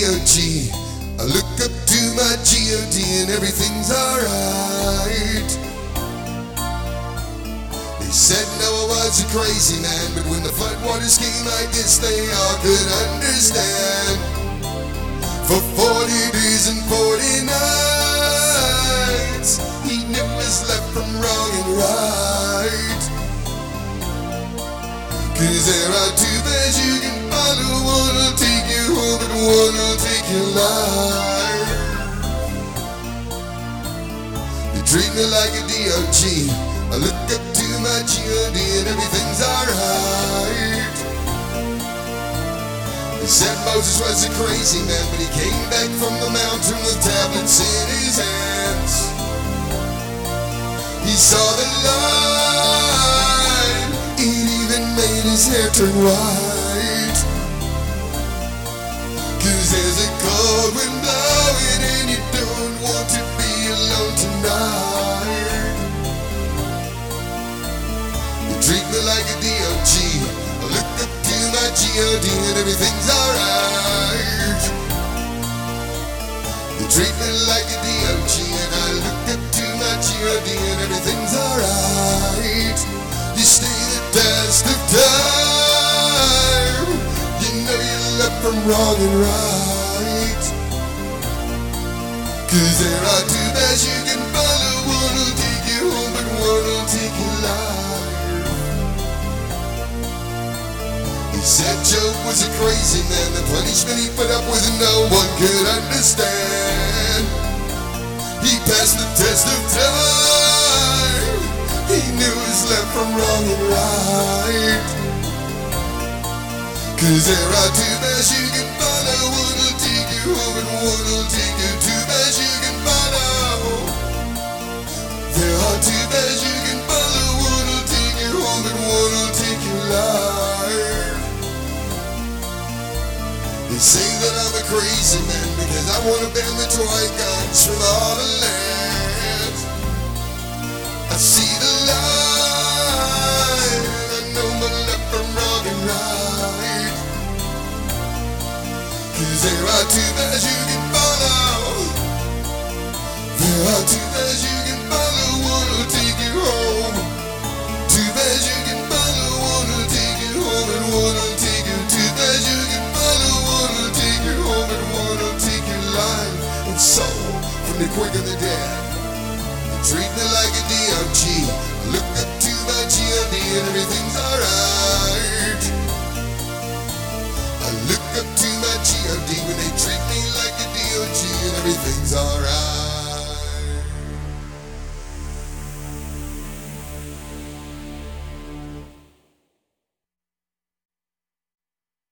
D.O.G. I look up to my G.O.D. and everything's alright. They said Noah was a crazy man, but when the floodwaters came, I guess they all could understand. For 40 days and 40 nights, he knew his left from wrong and right. 'Cause there are two paths you can follow, one will take you home and one will take your life. They treat me like a D.O.G. I look up to my G.O.D. and everything's alright. They said Moses was a crazy man, but he came back from the mountain with tablets in his hands. He saw the light, it even made his hair turn white. 'Cause there's a cold wind blowing and you don't want to be alone tonight. They treat me like a D.O.G. I look up to my G.O.D. and everything's alright. They treat me like a D.O.G. and I look up to my G.O.D. and everything's alright. You stay the test of time. You know you left from wrong and right. 'Cause there are two paths you can follow, one will take you home and one will take your life. They said Job was a crazy man, the punishment he put up with no one could understand. He passed the test of time, he knew his left from wrong and right. 'Cause there are two paths you can follow, one will take you home and one will take you. Two paths you can follow. There are two paths you can follow, one will take you home and one will take your life. They say that I'm a crazy man because I want to ban the toy guns from all the land. I see the light, I know my left from wrong and right. 'Cause there are two paths you can follow. There are two paths you can follow, one will take you home. Two paths you can follow, one will take you home and one will take you. Two paths you can follow, one will take you home and one will take your life. And so, from the quick and the dead, they treat me like a D.O.G. I look up to my G.O.D. and everything's